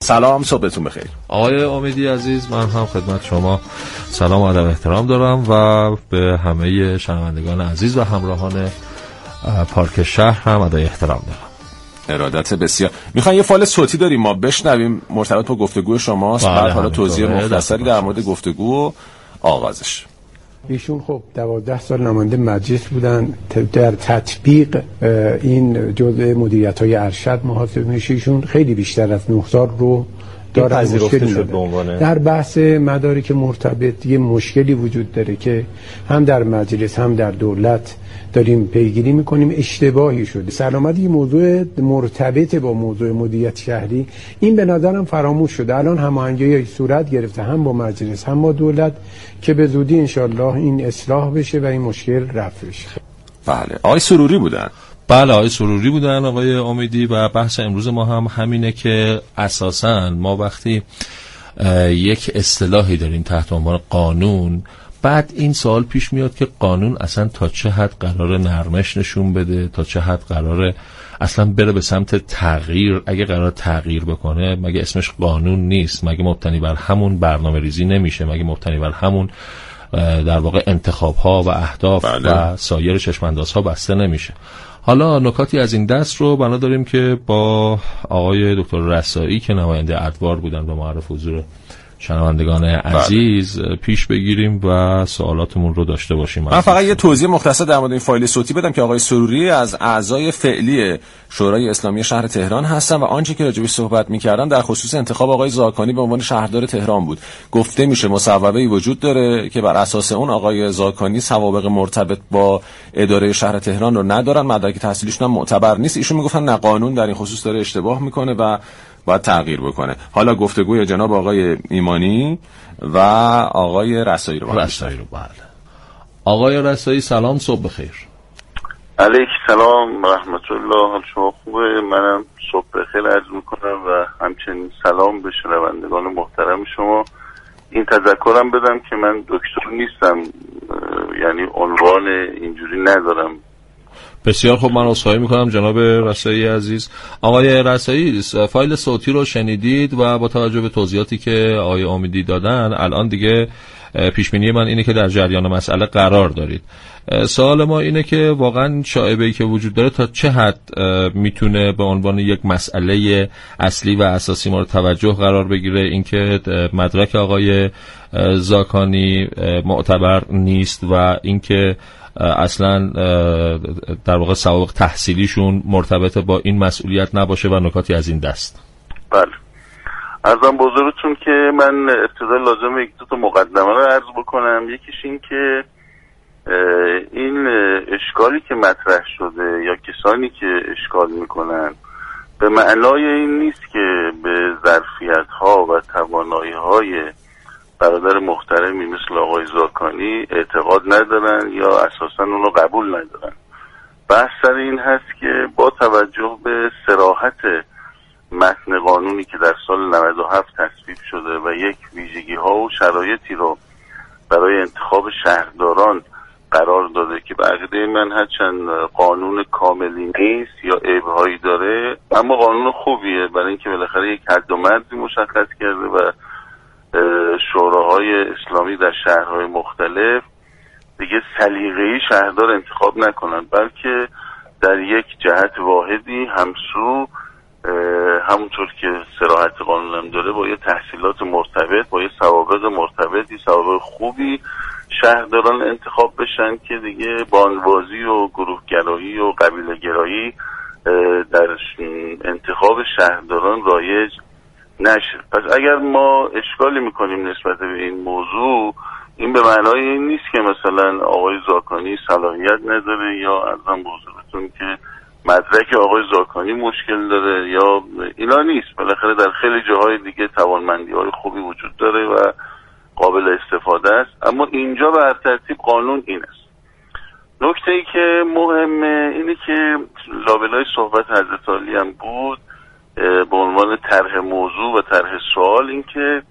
سلام، صبحتون بخیر. آقای امیدی عزیز، من هم خدمت شما سلام و ادب احترام دارم و به همه شنوندگان عزیز و همراهان پارک شهر هم ادای احترام دارم. ارادت بسیار. میخواین یه فایل صوتی داریم ما بشنویم مرتبط با گفتگو شماست، بعد حالا توضیح مختصری در مورد گفتگو و آغازش. ایشون خب 12 سال نماینده مجلس بودن، در تطبیق این جزء مدیریت‌های ارشد محاسب میشه. ایشون خیلی بیشتر از 9 سال رو داره مشکل شد. در بحث مدارک مرتبط یه مشکلی وجود داره که هم در مجلس هم در دولت داریم پیگیری میکنیم، اشتباهی شده. سلامتی موضوع مرتبط با موضوع مدیریت شهری این به نظرم فراموش شده. الان هماهنگی صورت گرفته هم با مجلس هم با دولت که به زودی انشالله این اصلاح بشه و این مشکل رفع بشه. بله، آقای سروری بودن. بله، آقای سروری بودن آقای امیدی. و بحث امروز ما هم همینه که اساساً ما وقتی یک اصطلاحی داریم تحت عنوان قانون، بعد این سوال پیش میاد که قانون اصلا تا چه حد قراره نرمش نشون بده، تا چه حد قراره اصلا بره به سمت تغییر. اگه قرار تغییر بکنه مگه اسمش قانون نیست؟ مگه مبتنی بر همون برنامه ریزی نمیشه؟ مگه مبتنی بر همون در واقع انتخاب ها و اهداف و سایر چشمانداز ها بسته نمیشه؟ حالا نکاتی از این دست رو بنا داریم که با آقای دکتر رسایی که نماینده ادوار بودن و معرف حضور شنوندگان عزیز پیش بگیریم و سوالاتمون رو داشته باشیم. من فقط یه توضیح مختصر در مورد این فایل صوتی بدم که آقای سروری از اعضای فعلی شورای اسلامی شهر تهران هستن و آنچه که راجع بهش صحبت می‌کردن در خصوص انتخاب آقای زاکانی به عنوان شهردار تهران بود. گفته میشه مصوبه‌ای وجود داره که بر اساس اون آقای زاکانی سوابق مرتبط با اداره شهر تهران رو ندارن، مدرک تحصیلیشون هم معتبر نیست. ایشون میگفتن نه، قانون در این خصوص داره اشتباه میکنه و باید تغییر بکنه. حالا گفتگوی جناب آقای ایمانی و آقای رسایی رو بله. آقای رسایی سلام، صبح بخیر. علیک سلام رحمت الله، حال شما خوبه؟ منم صبح بخیر عرض میکنم و همچنین سلام به شنوندگان محترم شما. این تذکرم بدم که من دکتر نیستم، یعنی عنوان اینجوری ندارم. بسیار خوب، من عذرخواهی میکنم جناب رسایی عزیز. آقای رسایی، فایل صوتی رو شنیدید و با توجه به توضیحاتی که آقای امیدی دادن الان دیگه پیشبینی من اینه که در جریان مسئله قرار دارید. سوال ما اینه که واقعا شایبه‌ای که وجود داره تا چه حد میتونه به عنوان یک مسئله اصلی و اساسی مورد توجه قرار بگیره؟ اینکه مدرک آقای زاکانی معتبر نیست و اینکه اصلا در واقع سوابق تحصیلیشون مرتبط با این مسئولیت نباشه و نکاتی از این دست. بله، عرضم بزرگتون که من ابتدا لازمه یک دو تا مقدمه رو عرض بکنم. یکیش این که این اشکالی که مطرح شده یا کسانی که اشکال میکنن به معنای این نیست که به ظرفیت ها و توانایی های برادر محترمی مثل آقای زاکانی اعتقاد ندارن یا اساسا اون رو قبول ندارن. بحث سر این هست که با توجه به صراحت متن قانونی که در سال 97 تصویب شده و یک ویژگی ها و شرایطی رو برای انتخاب شهرداران قرار داده که به عقیده من هرچند قانون کاملی نیست یا عیب‌هایی داره اما قانون خوبیه، برای اینکه بالاخره یک حد و مرزی مشخص کرده و شوراهای اسلامی در شهرهای مختلف دیگه سلیقه‌ای شهردار انتخاب نکنن، بلکه در یک جهت واحدی همسو همونطور که صراحت قانون هم داره با یه تحصیلات مرتبط، با یه سوابق مرتبطی، سوابق خوبی شهرداران انتخاب بشن که دیگه باندبازی و گروهگرایی و قبیله گرایی در انتخاب شهرداران رایج نشه. پس اگر ما اشکالی میکنیم نسبت به این موضوع، این به معنای این نیست که مثلا آقای زاکانی صلاحیت نداره یا ازم بزرگتون که مدرک آقای زاکانی مشکل داره یا اینا نیست. بالاخره در خیلی جاهای دیگه توانمندی های خوبی وجود داره و قابل استفاده است، اما اینجا به هر ترتیب قانون این است. نکته ای که مهمه اینه که لابلای صحبت حضرت عالی هم بود به عنوان طرح موضوع و طرح سوال، این که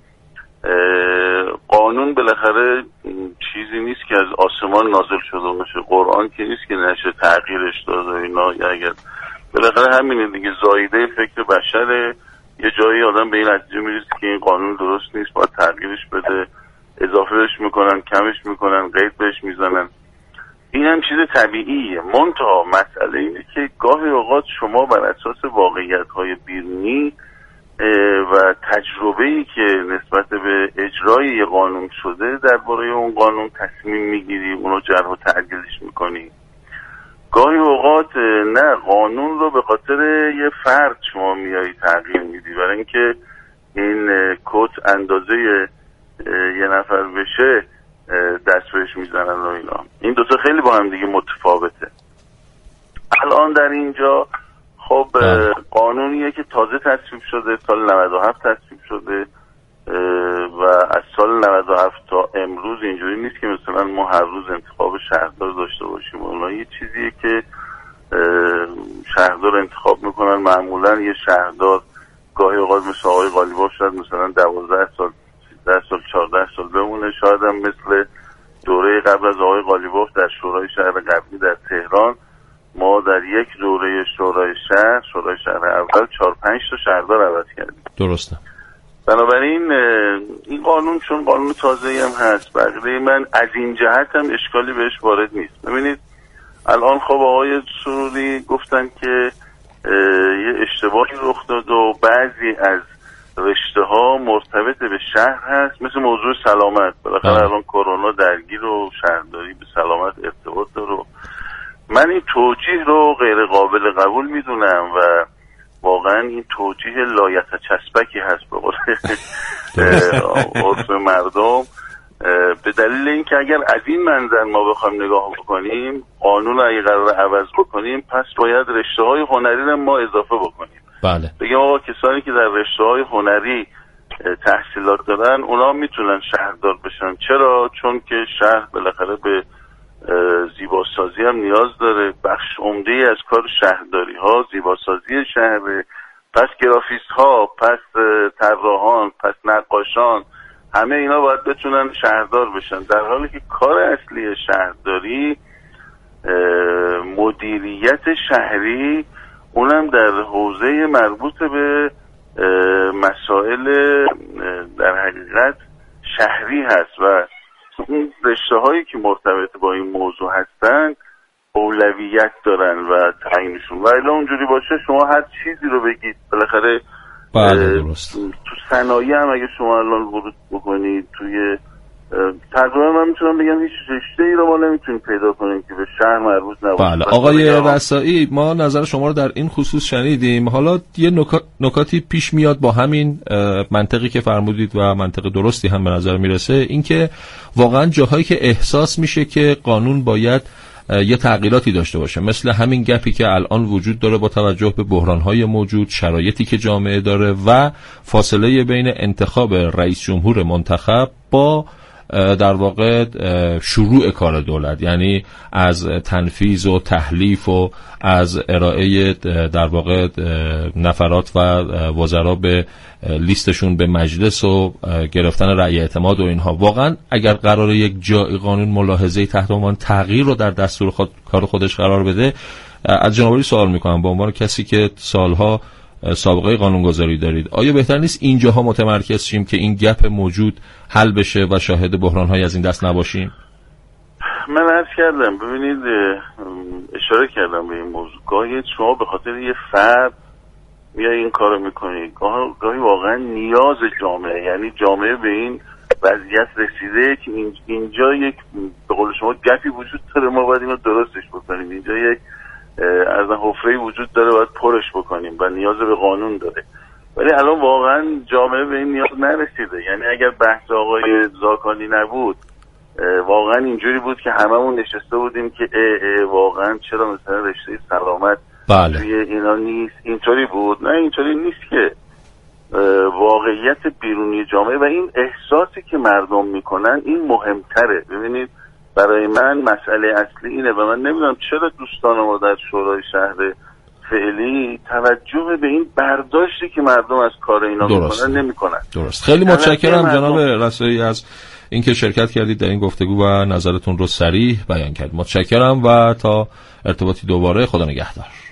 قانون بالاخره چیزی نیست که از آسمان نازل شده باشه، قرآن که نیست که نشه تغییرش داد و اینا، یا اگر بالاخره همینه دیگه، زایده فکر بشره یه جایی آدم به این نتیجه میرسه که این قانون درست نیست، باید تغییرش بده، اضافه بهش میکنن، کمش میکنن، قید بهش میزنن. این هم چیز طبیعیه. منتها مسئله اینه که گاهی اوقات شما بر اساس واقعیت‌های بیرونی و تجربه‌ای که نسبت به اجرای یه قانون شده درباره اون قانون تصمیم میگیری، اونو جرح و تعدیلش میکنی. گاهی اوقات نه، قانون رو به خاطر یه فرد شما میایی تغییر میدی، برای اینکه این کت اندازه یه نفر بشه دست بهش میزنن و اینا. این دوتا خیلی با هم دیگه متفاوته. الان در اینجا خب قانونیه که تازه تصویب شده، سال 97 تصویب شده و از سال 97 تا امروز اینجوری نیست که مثلا ما هر روز انتخاب شهردار داشته باشیم. اونها یه چیزیه که شهردار انتخاب میکنن. معمولا یه شهردار گاهی اوقات مثل آقای قالیباف شاید مثلا 12 سال 13 سال 14 سال بمونه، شاید هم مثل دوره قبل از آقای قالیباف در شورای شهر قبلی در تهران ما در یک دوره شورای شهر اول 4-5 تا شهردار عوض کردیم. درسته. بنابراین این قانون چون قانون تازه‌ای هم هست، بقیه من از این جهت هم اشکالی بهش وارد نیست. ببینید الان خب آقای سروری گفتن که یه اشتباهی رخ داد و بعضی از رشته ها مرتبط به شهر هست، مثل موضوع سلامت. بالاخره الان کرونا درگیر و شهرداری به سلامت ارتباط داره. من این توجیه رو غیر قابل قبول میدونم و واقعا این توجیه لایتچسبکی هست به قول عرف مردم، به دلیل اینکه اگر از این منظر ما بخوایم نگاه بکنیم، قانون اگه قرار عوض بکنیم، پس باید رشته‌های هنری رو ما اضافه بکنیم. بله. بگیم آقا کسانی که در رشته‌های هنری تحصیلات دارن اونا میتونن شهردار بشن. چرا؟ چون که شهر بالاخره به زیباسازی هم نیاز داره. بخش عمده‌ای از کار شهرداری ها زیباسازی شهره. پس گرافیست ها، پس طراحان، پس نقاشان، همه اینا باید بتونن شهردار بشن، در حالی که کار اصلی شهرداری مدیریت شهری، اونم در حوزه مربوط به مسائل در حقیقت شهری هست و این رشته هایی که مرتبط با این موضوع هستن اولویت دارن و تعیینشون. و الا اونجوری باشه شما هر چیزی رو بگید بالاخره درست. تو صنایع هم اگه شما الان ورود بکنید توی تقریبا من میتونم بگم هیچ رشته‌ای رو ما نمیتونیم پیدا کنیم که به شهر مربوط نباشه. بله آقای رسایی، ما نظر شما رو در این خصوص شنیدیم. حالا یه نکاتی پیش میاد با همین منطقی که فرمودید و منطق درستی هم به نظر میرسه، اینکه واقعا جاهایی که احساس میشه که قانون باید یه تغییراتی داشته باشه، مثل همین گپی که الان وجود داره با توجه به بحران‌های موجود، شرایطی که جامعه داره و فاصله بین انتخاب رئیس جمهور منتخب با در واقع شروع کار دولت، یعنی از تنفیذ و تحلیف و از ارائه در واقع نفرات و وزرا به لیستشون به مجلس و گرفتن رأی اعتماد و اینها. واقعا اگر قراره یک جای قانون ملاحظه تحت عنوان تغییر رو در دستور کار خودش قرار بده، از جناب سوال میکنم به عنوان کسی که سالها سابقه قانونگذاری دارید، آیا بهتر نیست اینجاها متمرکز شیم که این گپ موجود حل بشه و شاهد بحران‌های از این دست نباشیم؟ من عرض کردم، ببینید اشاره کردم به این موضوع، گاهی شما به خاطر یه فرد میای این کارو میکنی، گاهی واقعا نیاز جامعه، یعنی جامعه به این وضعیت رسیده که اینجا یک به قول شما گپی وجود داره، ما باید اینو درستش بکنیم، اینجا یک از حفره‌ای وجود داره باید پرش بکنیم و نیاز به قانون داره. ولی الان واقعا جامعه به این نیاز نرسیده. یعنی اگر بحث آقای زاکانی نبود، واقعا اینجوری بود که هممون نشسته بودیم که واقعا چرا مثلا رشته سلامت توی اینا نیست، اینطوری بود. نه اینطوری نیست که واقعیت بیرونی جامعه و این احساسی که مردم میکنن این مهمتره. ببینید برای من مسئله اصلی اینه و من نمیدونم چرا دوستان ما در شورای شهر فعلی توجه به این برداشتی که مردم از کار اینا میکنن نمیکنن. درست. خیلی متشکرم جناب رسایی از اینکه شرکت کردید در این گفتگو و نظرتون رو صریح بیان کردید. متشکرم و تا ارتباطی دوباره، خدا نگهدار.